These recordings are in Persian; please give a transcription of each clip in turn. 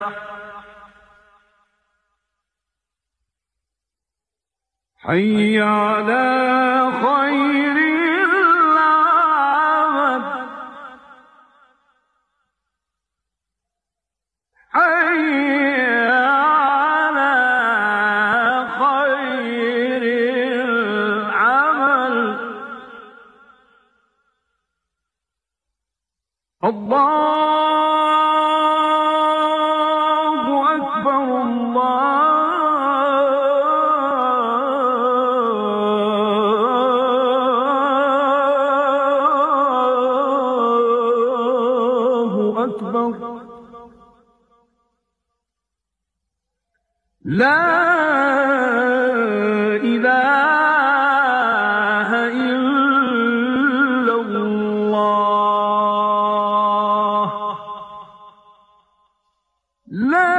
حي على خير العمل، حي على خير العمل. الله أكبر الله أكبر. لا إله إلا الله. لا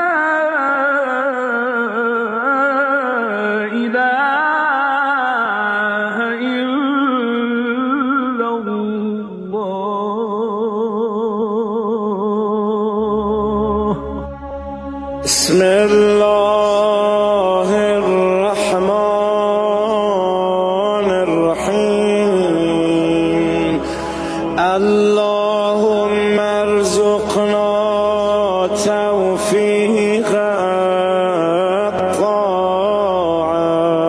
إله إلا الله. بسم الله الرحمن الرحيم. اللهم ارزقنا توفيق الطاعة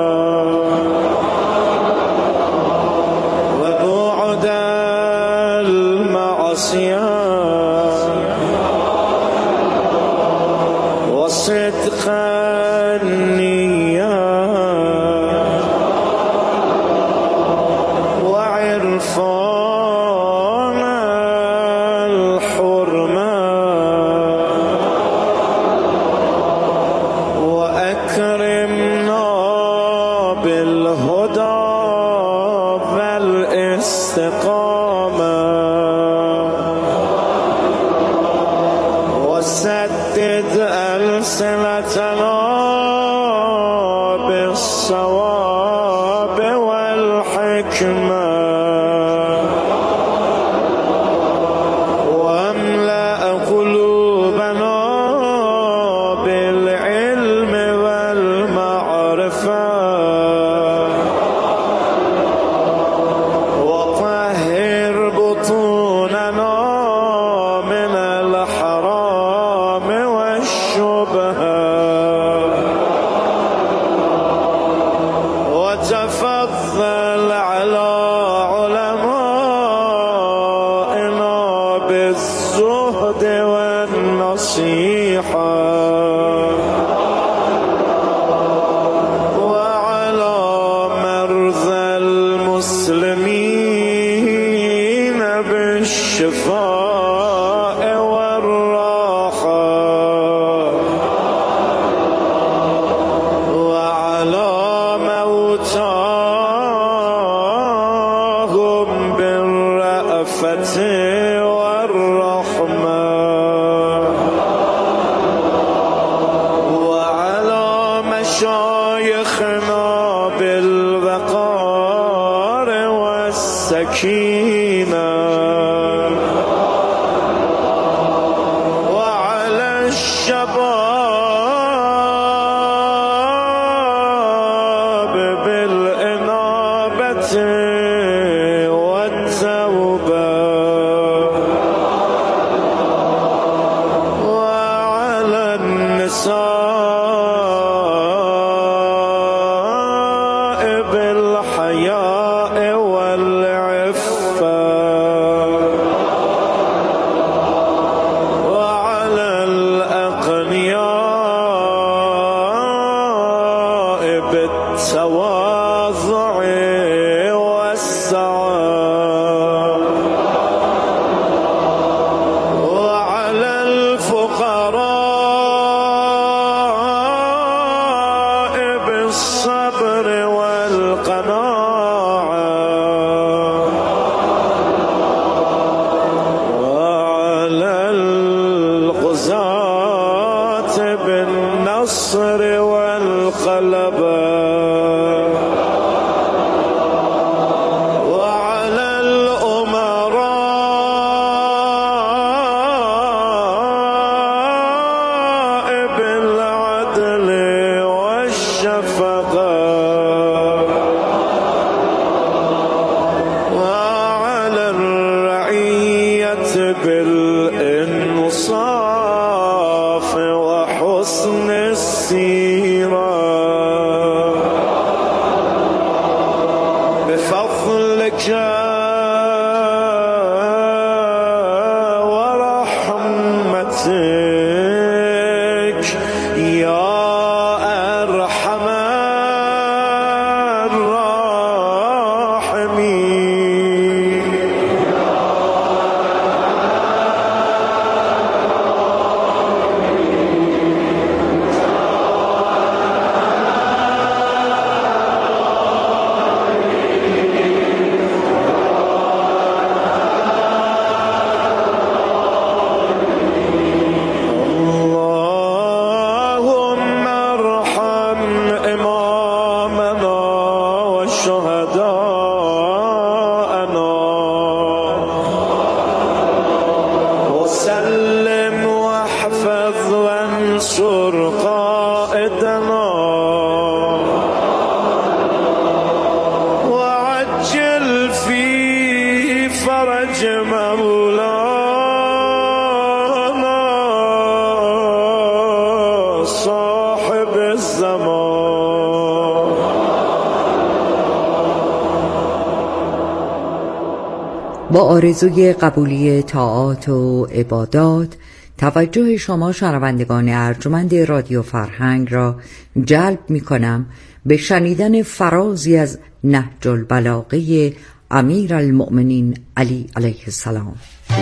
وبعد المعصية وصدق النية وعرفان الحرمة وأكرمنا بالهدى والاستقامة وسدد ألسنتنا بالصواب والحكمة واملأ قلوبنا بالعلم والمعرفة وطهر بطوننا من الحرام والشبهة وتفضل على علمائنا بالزهد والنصيحة وعلى مرضى المسلمين بالشفاء والراحة وعلى موتاهم بالرأفة والرحمة وعلى مشايخنا بالوقار والسكينة وعلى الشباب بالإنابة والتوبة وعلى النساء بالحياء والعفة وعلى الأغنياء بالتواضع والسعة وعلى الفقراء بالصبر والقناعة وعلى الغزاة بالنصر والغلبة وعلى الأمراء واحفظ وانصر قائدنا وعجل في فرج مولانا صاحب الزمان. با آرزوی قبولی طاعات و عبادات توجه شما شنوندگان ارجمند رادیو فرهنگ را جلب می کنم به شنیدن فرازی از نهج البلاغه امیر المؤمنین علی علیه السلام.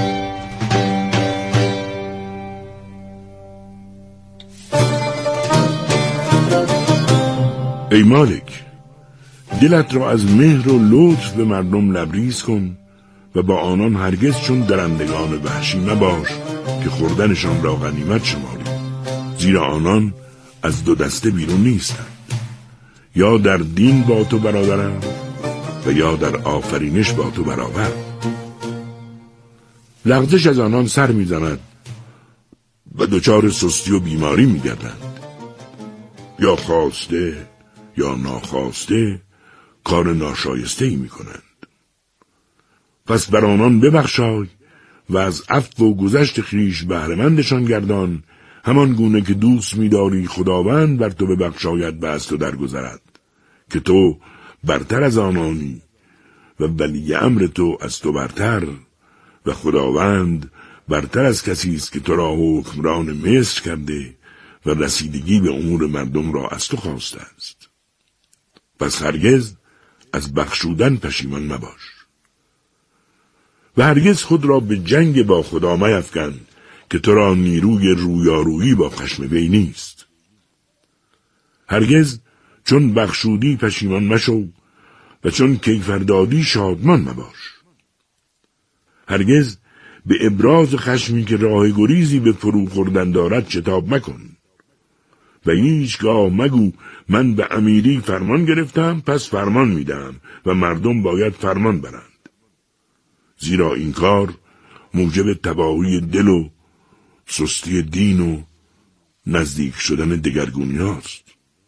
ای مالک، دلت را از مهر و لطف به مردم لبریز کن و با آنان هرگز چون درندگان وحشی مباش که خوردنشان را غنیمت شماری، زیرا آنان از دو دسته بیرون نیستند، یا در دین با تو برادرند و یا در آفرینش با تو برابر. لغزش از آنان سر میزند و دچار سستی و بیماری میگردند، یا خواسته یا ناخواسته کار ناشایسته ای میکنند. پس بر آنان ببخشای و از عفو و گذشت خویش بهره‌مندشان گردان، همان گونه که دوست می‌داری خداوند بر تو ببخشاید و از تو درگذرد، که تو برتر از آنانی و ولی امر تو از تو برتر و خداوند برتر از کسی است که تو را حکمران مصر کرده و رسیدگی به امور مردم را از تو خواسته است. پس هرگز از بخشودن پشیمان مباش و هرگز خود را به جنگ با خدا میفکن که تو را نیروی رویارویی با خشم وی نیست. هرگز چون بخشودی پشیمان مشو و چون کیفر دادی شادمان مباش. هرگز به ابراز خشمی که راه گریزی به فرو خوردن دارد شتاب مکن و هیچگاه مگو من به امیری فرمان گرفتم پس فرمان میدم و مردم باید فرمان برند، زیرا این کار موجب تباهی دل و سستی دین و نزدیک شدن دگرگونی هاست.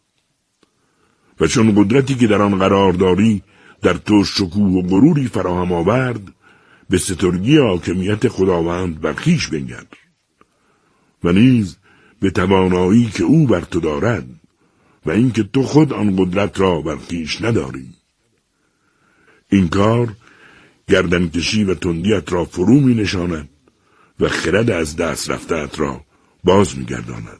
و چون قدرتی که در آن قرار داری در تو شکوه و غروری فراهم آورد، به سترگی حاکمیت خداوند بر خویش بنگر و نیز به توانایی که او بر تو دارد و اینکه تو خود آن قدرت را بر خویش نداری. این کار گردنکشی و تندیت را فرو می نشاند و خرد از دست رفته‌ات را باز می گرداند.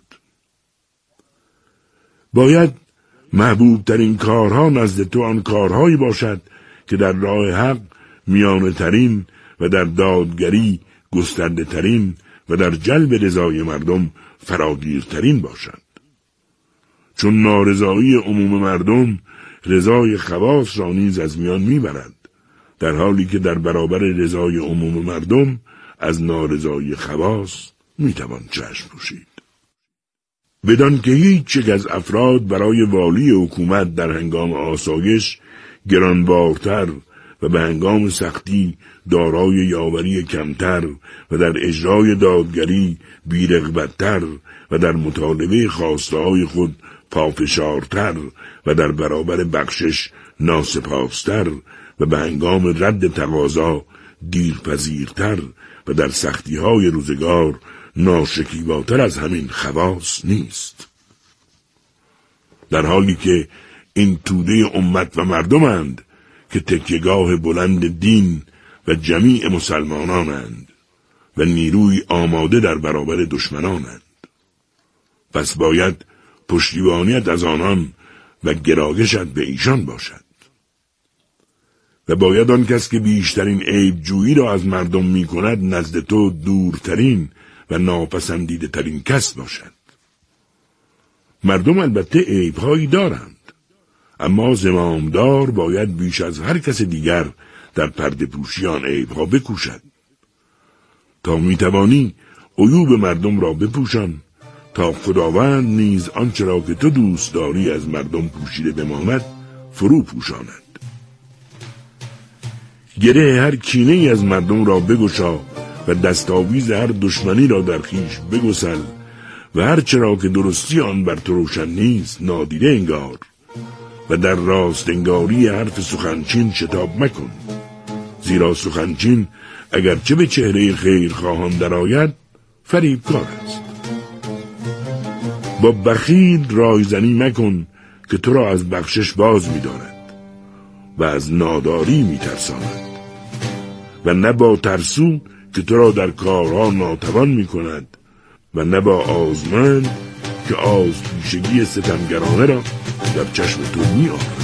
باید محبوب ترین کارها نزد تو آن کارهایی باشد که در راه حق میانه ترین و در دادگری گسترده ترین و در جلب رضای مردم فراگیرترین باشد، چون نارضایی عموم مردم رضای خواص را نیز از میان میبرد، در حالی که در برابر رضای عموم مردم از نارضایی خواص میتوان چشم پوشید. بدان که هیچ یک از افراد برای والی حکومت در هنگام آسایش گرانبارتر و به هنگام سختی دارای یاوری کمتر و در اجرای دادگری بی‌رغبت‌تر و در مطالبه خواسته‌های خود پافشارتر و در برابر بخشش ناسپاستر و به هنگام رد تقاضا دیرپذیرتر و در سختی‌های روزگار ناشکیباتر از همین خواص نیست، در حالی که این توده امت و مردمند که تکیه‌گاه بلند دین و جمیع مسلمانانند و نیروی آماده در برابر دشمنانند. پس باید پشتیبانیت از آنان و گرایشت به ایشان باشد و باید آن کس که بیشترین عیب جویی را از مردم می کند نزد تو دورترین و ناپسندیده ترین کس باشد. مردم البته عیب‌هایی دارند، اما زمامدار باید بیش از هر کس دیگر در پرده پوشی آن عیب‌ها بکوشد تا میتوانی عیوب مردم را بپوشان، تا خداوند نیز آنچه را که تو دوست داری از مردم پوشیده بماند فرو پوشاند. گره هر کینه‌ای از مردم را بگشا و دستاویز هر دشمنی را در خویش بگسل و هر چرا که درستی آن بر تو روشن نیست نادیده انگار و در راست انگاری حرف سخنچین شتاب مکن، زیرا سخنچین اگرچه به چهره خیر خواهان درآید فریبکار است. با بخیل رایزنی مکن که تو را از بخشش باز می‌دارد و از ناداری می‌ترساند، و نه با ترسو که تو را در کارها ناتوان می‌کند و نه با آزمند که آزپیشگی ستمگرانه را در چشم تو می‌آورد.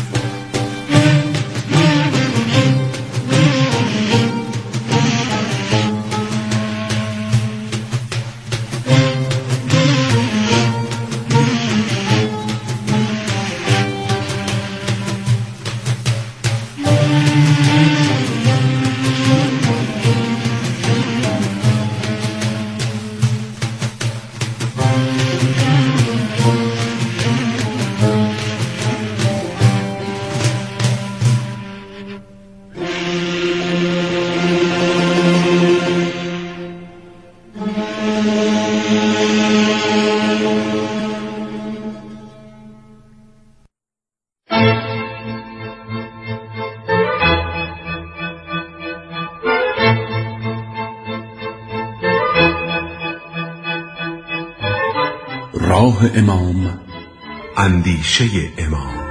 راه امام، اندیشه امام.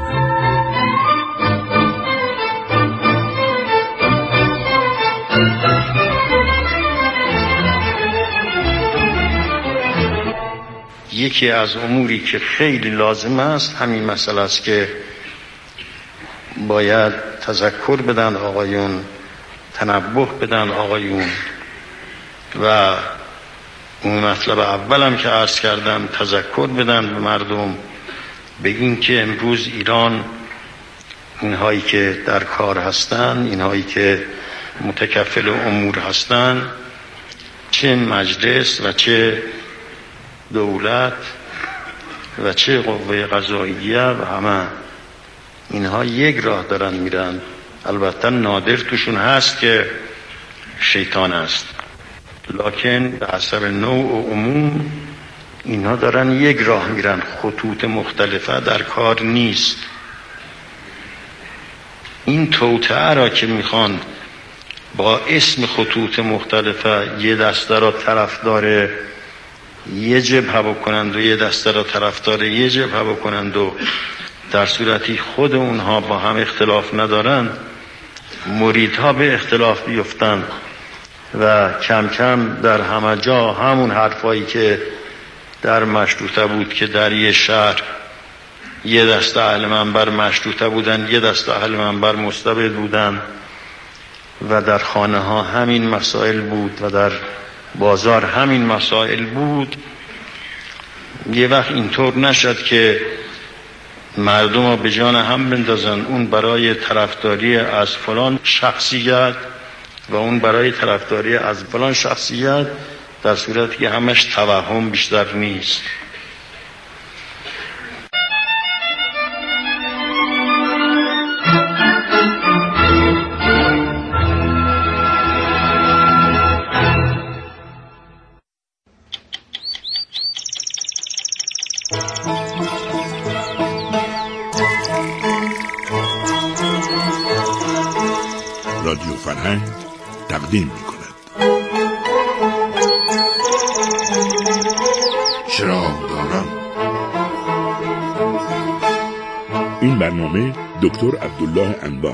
یکی از اموری که خیلی لازم است همین مسئله است که باید تذکر بدن آقایون، تنبه بدن آقایون، و اون مطلب اولم که عرض کردم تذکر بدن به مردم، بگین که امروز ایران اینهایی که در کار هستن، اینهایی که متکفل امور هستن، چه مجلس و چه دولت و چه قوه قضاییه و همه اینها یک راه دارن میرن. البته نادر توشون هست که شیطان است، لکن به حسب نوع و عموم اینها دارن یک راه میرن، خطوط مختلفه در کار نیست. این توطئه را که میخوان با اسم خطوط مختلفه یه دسته را طرفدار یه جبهه بکنند و یه دسته را طرفدار یه جبهه بکنند و در صورتی خود اونها با هم اختلاف ندارن، مریدها به اختلاف بیفتند و کم کم در همه جا همون حرفایی که در مشروطه بود که در یه شهر یه دسته اهل منبر مشروطه بودن، یه دسته اهل منبر مستبد بودن، و در خانه ها همین مسائل بود و در بازار همین مسائل بود. یه وقت اینطور نشد که مردم ها به جان هم بندازن، اون برای طرفداری از فلان شخصیت و اون برای طرفداری از فلان شخصیت، در صورتی که همش توهم بیشتر نیست. رادیو فرهنگ تقدیم می‌کند چراغداران. این برنامه دکتر عبدالله انبار.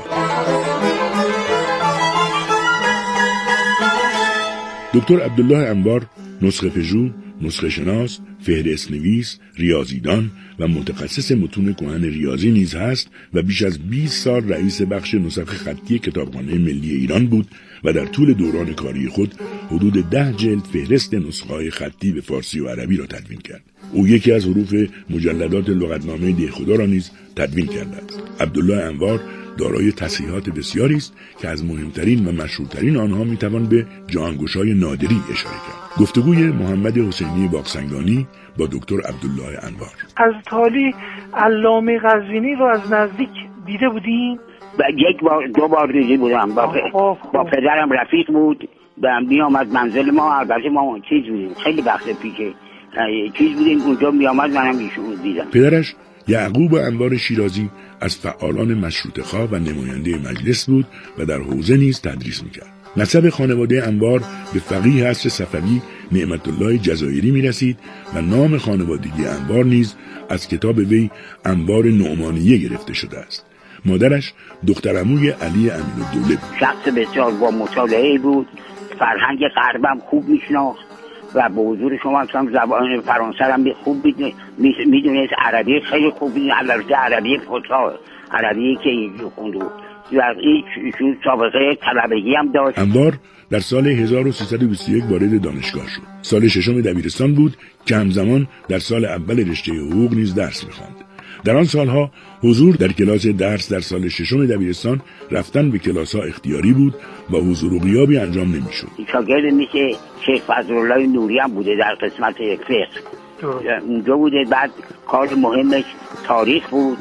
دکتر عبدالله انبار نسخه پژو، نسخه شناس، فهرست نویس، ریاضیدان و متخصص متون کهن ریاضی نیز هست و بیش از 20 سال رئیس بخش نسخ خطی کتابخانه ملی ایران بود و در طول دوران کاری خود حدود 10 جلد فهرست نسخه‌های خطی به فارسی و عربی را تدوین کرد. او یکی از حروف مجلدات لغتنامه دهخدا را نیز تدوین کرده است. عبدالله انبار دارای تصحیحات بسیاری است که از مهمترین و مشهورترین آنها میتوان به جهانگشای نادری اشاره کرد. گفتگوی محمد حسینی باغسنگانی با دکتر عبدالله انبار. از تالی علامه قزوینی رو از نزدیک دیده بودین؟ یک بار 2 بار دیده بودم. با پدرم رفیق بود و می آمد منزل ما. البته ما چیز بودیم، خیلی وقت پیشه چیز بودیم اونجا میامد، منم ایشون دیدم. پدرش یعقوب انوار شیرازی از فعالان مشروطه‌خواه و نماینده مجلس بود و در حوزه نیز تدریس میکرد. نسب خانواده انوار به فقیه عصر صفوی نعمت الله جزایری میرسید و نام خانوادگی انوار نیز از کتاب وی انوار نعمانیه گرفته شده است. مادرش دخترعموی علی امین‌الدوله بود. شخص بسیار با مطالعه بود، فرهنگ غربم خوب میشناخت و به حضور شما هم زبان فرانسه هم خوب میدونست، عربی خیلی خوب میدونست، البته عربی فصحا، عربی که اینجور خونده بود و ایشون سابقه طلبگی هم داشت. انوار در سال 1321 وارد دانشگاه شد. سال ششم دبیرستان بود که همزمان در اول اول رشته حقوق نیز درس می‌خواند. در آن سالها حضور در کلاس درس در سال ششم دبیرستان رفتن به کلاس‌ها اختیاری بود و حضور و غیابی انجام نمی‌شد. شاگرد میشه شیخ فضلالله نوری هم بوده در قسمت فقه. اونجا بوده. بعد کار مهمش تاریخ بود.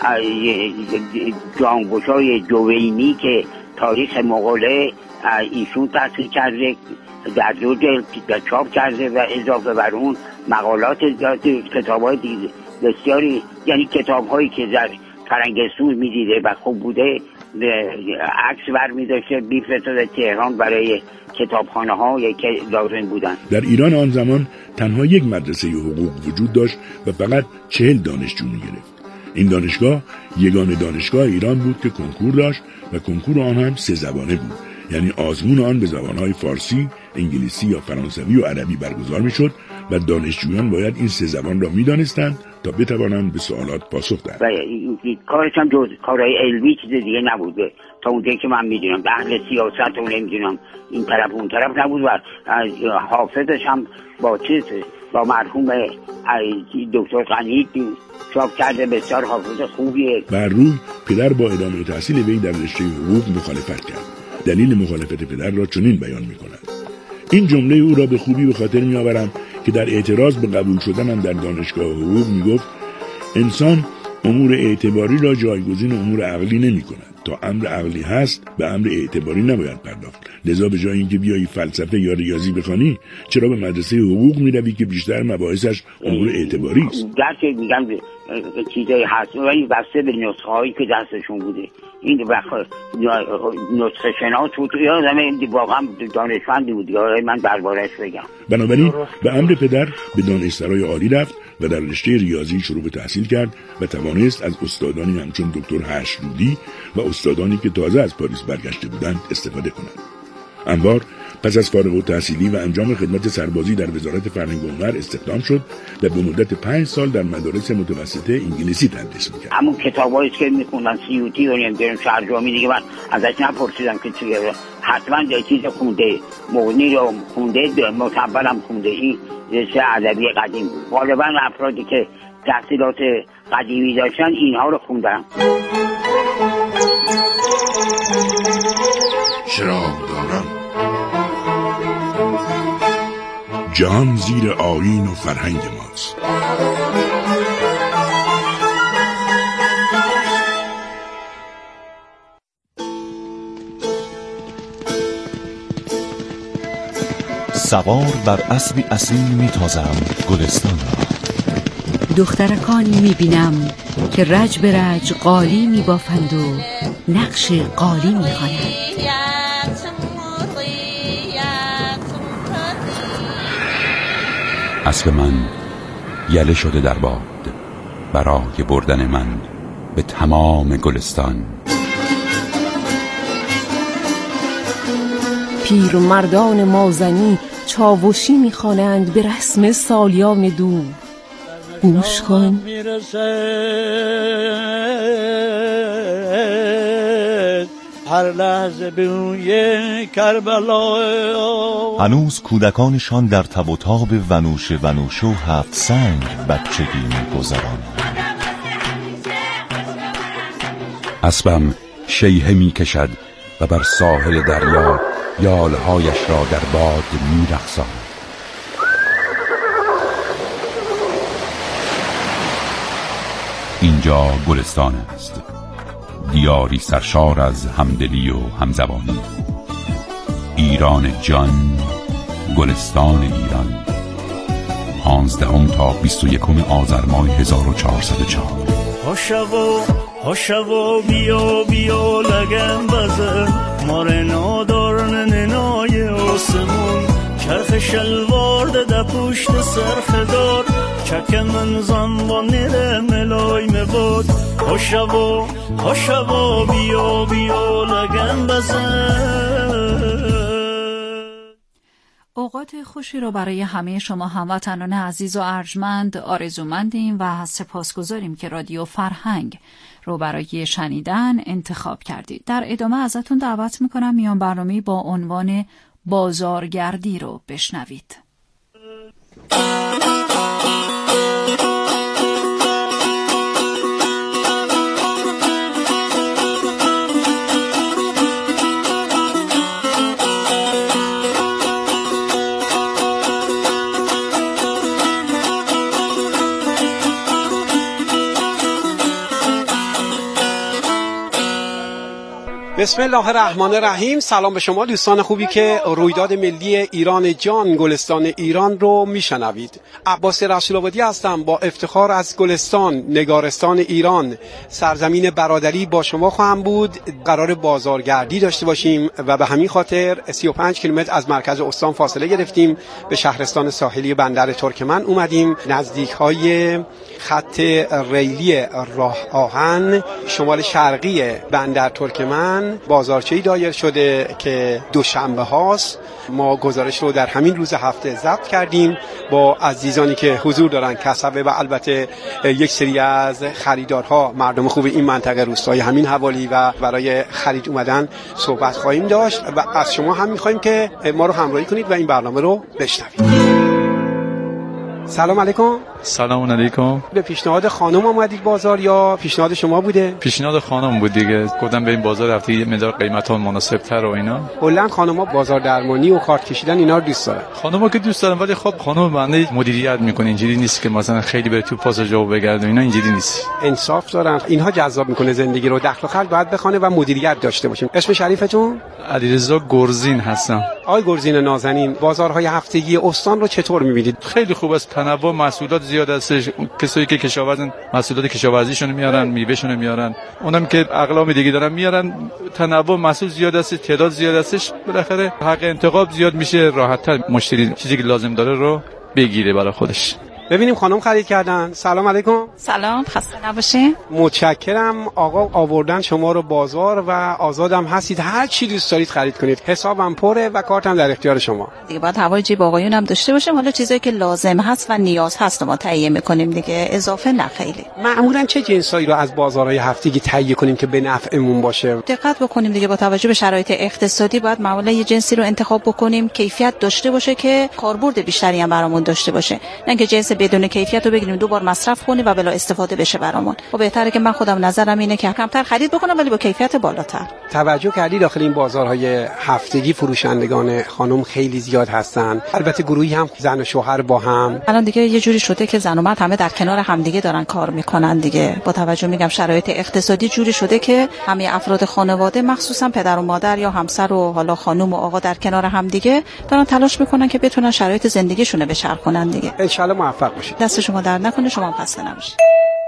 جانگوشای جوینی که تاریخ مغوله ایشون تحصیل کرده، در 2 جلد چاپ کرده و اضافه بر اون مقالات کتاب‌های بسیاری، یعنی کتاب‌هایی که در فرنگستون می‌دیده و خوب بوده عکس برمی‌داشته می‌فرستاده تهران برای کتابخانه‌ها که لازم بودن. در ایران آن زمان تنها یک مدرسه حقوق وجود داشت و فقط 40 دانشجو می‌گرفت. این دانشگاه یگانه دانشگاه ایران بود که کنکور داشت و کنکور آن هم 3 زبانه بود، یعنی آزمون آن به زبان‌های فارسی، انگلیسی یا فرانسوی و عربی برگزار می‌شد و دانشجویان باید این 3 زبان را می‌دانستند تا بتوانند به سوالات پاسخ دهند. و کارش هم جز کارهای علمی چیز دیگه نبود. تا اونجایی که من می‌دونم اهل سیاست و نمی‌دونم این طرف اون طرف نبود و حافظش هم با مرحوم دکتر غنی چاپ کرده، بسیار حافظ خوبیه. بر روی پدر با ادامه تحصیل وی در رشته حقوق مخالفت کرد. دلیل مخالفت پدر را چنین بیان می‌کند: این جمله او را به خوبی به خاطر می‌آورم که در اعتراض به قبول شدنم در دانشگاه حقوق می‌گفت انسان امور اعتباری را جایگزین امور عقلی نمی‌کند. تا امر عقلی هست به امر اعتباری نباید پرداخت. لذا به جای اینکه بیایی فلسفه یا ریاضی بخوانی، چرا به مدرسه حقوق میروی که بیشتر مباحثش امور اعتباری است؟ درک میگم چیزایی هست ولی بسته به نسخه هایی که دستشون بوده. این نسخه شناس بود، یادم واقعا دانشمندی بود، من درباره‌اش بگم. بنابراین به امر پدر به دانشسرای عالی رفت و در رشته ریاضی شروع به تحصیل کرد و توانست از استادانی همچون دکتر هشرودی و استادانی که تازه از پاریس برگشته بودند استفاده کند. انوار پس از فارغ التحصیلی و انجام خدمت سربازی در وزارت فرهنگ و هنر استخدام شد و به مدت 5 سال در مدارس متوسطه انگلیسی تدریس می‌کرد. همون کتابایی که می‌خوندن سیوطی و نمی‌دونم شهرجامی دیگه من ازش نپرسیدم که چیه، حتما یه چیز خونده، مغنی رو خونده، متولم خونده. این رشته ادبی قدیم بود. غالبا افرادی که تحصیلات قدیمی داشتن اینها رو خوندن. چراغدانان جهان زیر آیین و فرهنگ ماست. سوار بر اسبی اصیل میتازم گلستان را. دخترکانی میبینم که رج به رج قالی میبافند و نقش قالی میخوانند. اسب من یله شده در باد برای بردن من به تمام گلستان. پیرمردان مازنی چاوشی میخوانند به رسم سالیان دور. گوش کن. هر لحظه به روی کربلا. هنوز کودکانشان در تب و تاب ونوش و 7 سنگ بچگی می‌گذرانند. اسبم شیهه می‌کشد و بر ساحل دریا یالهایش را در باد می‌رقصاند. اینجا گلستان است، دیاری سرشار از همدلی و همزبانی. ایران جان، گلستان ایران. 15 تا 21 آذر ماه 1404. هاشو بیا بیا لگن بزن مارنا دارن ننای آسمون چرخ شلوار ده پشت سرخ دار چک من زنبان نره ملای مباد هاشو بیا بیا لگن بزن. اوقات خوشی رو برای همه شما هموطنان عزیز و ارجمند آرزومندیم و سپاسگزاریم که رادیو فرهنگ رو برای شنیدن انتخاب کردید. در ادامه ازتون دعوت میکنم میان برنامه با عنوان بازارگردی رو بشنوید. بسم الله الرحمن الرحیم. سلام به شما دوستان خوبی که رویداد ملی ایران جان گلستان ایران رو میشنوید. عباس رسول‌آبادی هستم، با افتخار از گلستان نگارستان ایران سرزمین برادری با شما خواهم بود. قرار بازارگردی داشته باشیم و به همین خاطر 35 کیلومتر از مرکز استان فاصله گرفتیم، به شهرستان ساحلی بندر ترکمن اومدیم، نزدیک‌های خط ریلی راه آهن شمال شرقی بندر ترکمن بازارچه‌ای دایر شده که دوشنبه هاست. ما گزارش رو در همین روز هفته ضبط کردیم با عزیزانی که حضور دارن، کسبه و البته یک سری از خریدارها، مردم خوب این منطقه روستای همین حوالی و برای خرید اومدن صحبت خواهیم داشت و از شما هم می‌خوایم که ما رو همراهی کنید و این برنامه رو بشنوید. سلام علیکم. سلام علیکم. به پیشنهاد خانم آمدید بازار یا پیشنهاد شما بوده؟ پیشنهاد خانم بود دیگه. گفتم بریم بازار رفتی یه مقدار قیمت‌ها مناسب‌تر و اینا. کلاً خانم‌ها بازار درمانی و کارت کشیدن اینا رو دوست دارن. خانم‌ها که دوست دارن، ولی خب خانم بنده مدیریت می‌کنه، اینجوری نیست که مثلا خیلی بره تو پاس جواب بگرده، اینا اینجوری نیست. انصاف دارن. اینها جذاب می‌کنه زندگی رو. دخل و خرج باید بخونه و مدیریت داشته باشیم. اسم شریفتون؟ علیرضا گرزین هستم. آقای گرزین نازنین، بازارهای هفتگی استان رو چطور می‌بینید؟ خیلی خوب است. تنوع محصولات زیاد است. کسایی که کشاورزن محصولات کشاورزیشون میارن، میوهشون میارن، اونم که اقلام دیگه دارن میارن. تنوع محصول زیاد است، تعداد زیاد استش، بالاخره حق انتخاب زیاد میشه، راحت‌تر مشتری چیزی که لازم داره رو بگیره برای خودش. ببینیم خانم خرید کردن. سلام علیکم. سلام، خسته نباشین. متشکرم. آقا آوردن شما رو بازار و آزادم هستید، هر چی دوست دارید خرید کنید. حسابم پره و کارتم در اختیار شما. دیگه باید هوای جیب آقایون هم داشته باشیم. حالا چیزایی که لازم هست و نیاز هست ما تهیه می‌کنیم دیگه، اضافه نه خیلی. معمولاً چه جنسایی رو از بازارهای هفتگی تهیه کنیم که به نفعمون باشه؟ دقت بکنیم دیگه، با توجه به شرایط اقتصادی باید معمولا یه جنسی رو انتخاب بکنیم کیفیت داشته باشه که کاربرد بیشتری هم برامون داشته باشه، نه که جنس بدون کیفیت رو بگیریم دو بار مصرف کنیم و بلا استفاده بشه برامون. و بهتره که من خودم نظرم اینه که کمتر خرید بکنم ولی با کیفیت بالاتر. توجه کردی داخل این بازارهای هفتگی فروشندگان خانم خیلی زیاد هستن، البته گروهی هم زن و شوهر با هم. الان دیگه یه جوری شده که زن و مرد همه در کنار همدیگه دارن کار میکنن دیگه. با توجه میگم شرایط اقتصادی جوری شده که همه افراد خانواده مخصوصا پدر و مادر یا همسر و حالا خانم و آقا در کنار همدیگه دارن تلاش میکنن که بتونن شرایط زندگیشون رو بچرخونن دیگه. ان شاء الله موفق باشید. دست شما درد نکنه، شما هم خسته نباشید.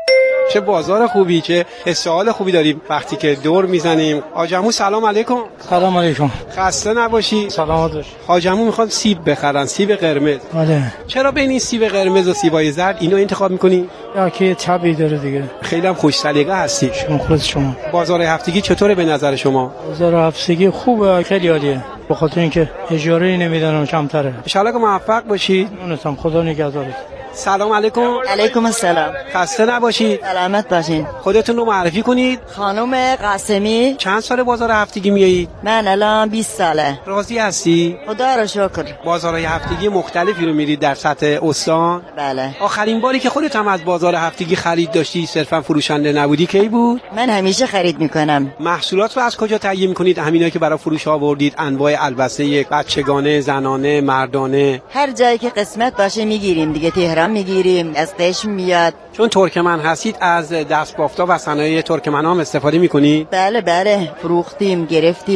چه بازار خوبی، چه استعال خوبی داریم وقتی که دور میزنیم. حاجمو سلام علیکم. سلام علیکم. خسته نباشی. سلامت باش. حاجمو میخواد سیب بخرن، سیب قرمز. بله. چرا بین این سیب قرمز و سیبای زرد اینو انتخاب میکنی؟ یا که طبیعی داره دیگه. خیلی هم خوش سلیقه هستی. شما. بازار هفتگی چطوره به نظر شما؟ بازار هفتگی خوبه، خیلی عالیه. به خاطر اینکه اجاره نمیدن و کمتره. ان شاء الله که موفق باشید. ممنونم، خدا نگهدارت. سلام علیکم. علیکم السلام. خسته نباشید. سلامت باشین. خودتون رو معرفی کنید. خانم قاسمی. چند سال بازار هفتگی میایید؟ من الان 20 ساله. راضی هستی؟ خدا رو شکر. بازارهای هفتگی مختلفی رو میرید در سطح استان؟ بله. آخرین باری که خودت هم از بازار هفتگی خرید داشتی، صرفا فروشنده نبودی، کی بود؟ من همیشه خرید میکنم. محصولات رو از کجا تهیه میکنید؟ همینایی که برای فروش آوردید، انواع البسه بچگانه، زنانه، مردانه؟ هر جایی که قسمت باشه میگیریم دیگه. تهران میگیریم، از قشم میاد. چون ترکمن هستید از دست بافتا و صنایع ترکمن هم استفاده میکنید؟ بله بله، فروختیم، گرفتیم.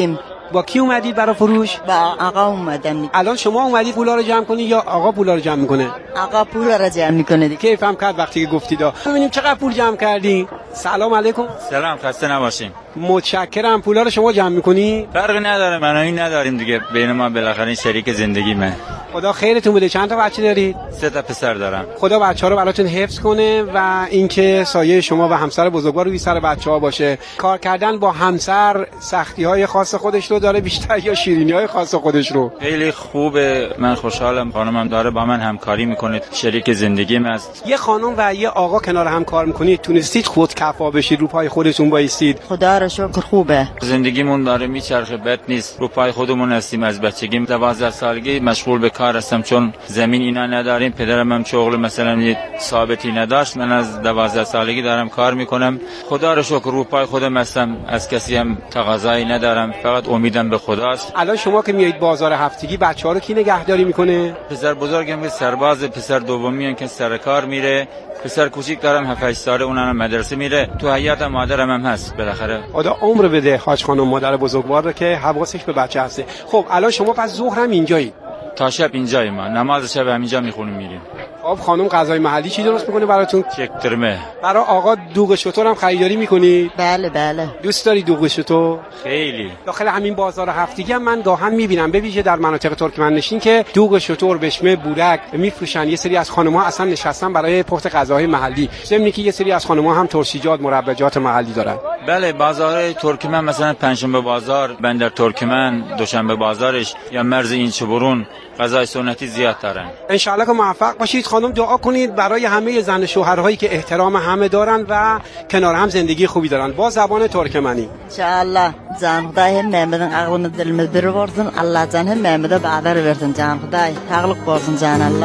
با کی اومدید برای فروش؟ با آقا اومدم. الان شما اومدید پولا رو جمع کنی یا آقا پولا رو جمع میکنه؟ آقا پولا رو جمع میکنه دیگه. کیفم کرد وقتی که گفتید. ببینیم چقدر پول جمع کردی. سلام علیکم. سلام، خسته نباشیم. متشکرم. پولا رو شما جمع میکنی؟ فرقی نداره، منایی نداریم دیگه، بین ما بالاخره این شریک زندگی من. خدا خیرتون بده. چند تا بچه دارید؟ 3 تا پسر دارم. خدا بچه‌ها رو براتون حفظ کنه و اینکه سایه شما و همسر بزرگوار روی سر بچه‌ها باشه. کار کردن با همسر سختی‌های خاص خودش رو داره بیشتر یا شیرینی‌های خاص خودش رو؟ خیلی خوبه، من خوشحالم خانمم داره با من همکاری میکنه، شریک زندگیم است. یه خانم و یه آقا کنار هم کار میکنید، تونستید خودکفا بشید، رو پای خودتون بایستید؟ خدا رو شکر خوبه. زندگیمون داره میچرخه، بد نیست، رو پای خودمون هستیم. از بچگیم 12 سالگی مشغول به کار هستم، چون زمین اینا نداریم. پدرم هم شغل مثلا ثابتی نداشت، من از 12 سالگی دارم کار میکنم. خدا رو شکر رو پای خودم هستم، از کسی هم تقاضایی ندارم، فقط امیدم به خداست. الان شما که میایید بازار هفتگی، بچه‌ها رو کی نگهداری میکنه؟ پسر بزرگم که سرباز، پسر دومی که سر کار میره، پسر کوچیک دارم 7-8 ساله، اونم مدرسه میره. تو حیات مادرم هم هست. بالاخره خدا عمر بده حاج خانم مادر بزرگوار رو که حواسش به بچه هسته. خب الان شما پس ظهر هم اینجایی؟ تا شب اینجاییم، ما نماز شب همینجا میخونیم میریم. خب خانم غذای محلی چی درست میکنه براتون؟ چکترمه. برای آقا دوغ شتر هم خریداری میکنی؟ بله بله. دوست داری دوغ شتر؟ خیلی. داخل همین بازار هفتگی هم من گاهن میبینم، به ویژه در مناطق ترکمنشین، که دوغ شتر، بشمه، بورک میفروشن. یه سری از خانم‌ها اصلا نشستن برای پخت غذاهای محلی، ضمن که یه سری از خانم‌ها هم ترشیجات، مربجات محلی دارن. بله، بازار ترکمن مثلا پنجشنبه بازار، بندر ترکمن، دوشنبه بازارش یا مرز اینچه‌برون غذای سنتی زیاد دارن. ان شاءالله که موفق باشید. خانم دعا کنید برای همه زن شوهرهایی که احترام همه دارن و کنار هم زندگی خوبی دارن با زبان ترکمنی. ان شاء الله جان خدای هم ممدن عقلنا دلمز بر ورزن، الله جان هم ممده بعدر ورزن، جان خدای تغلق ورزن جان الله.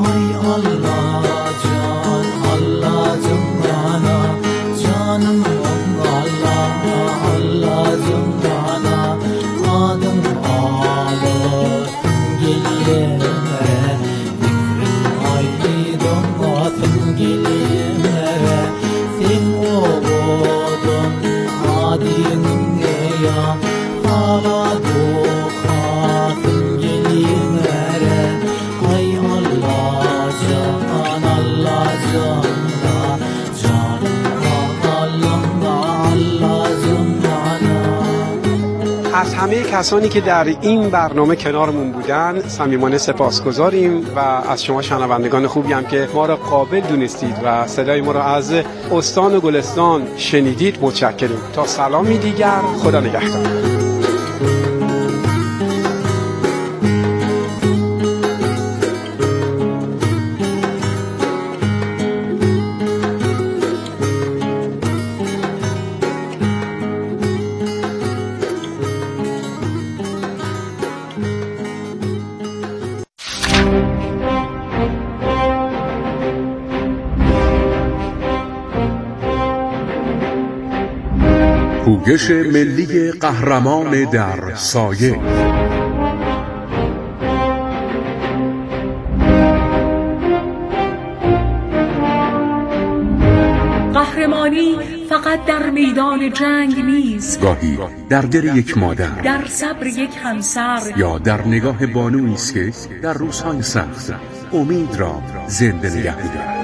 ای الله جان، الله جانا جانم الله، الله جانا آدم آله گلیه از همه کسانی که در این برنامه کنارمون بودن صمیمانه سپاسگزاریم و از شما شنوندگان خوبی هم که ما را قابل دونستید و صدای ما را از استان و گلستان شنیدید متشکریم. تا سلامی دیگر، خدا نگهدار. پوگش ملی قهرمان در سایه. قهرمانی فقط در میدان جنگ نیست، گاهی در دل یک مادر، در صبر یک همسر، یا در نگاه بانویی است که در روزهای سخت امید را زنده نگه می‌دارد.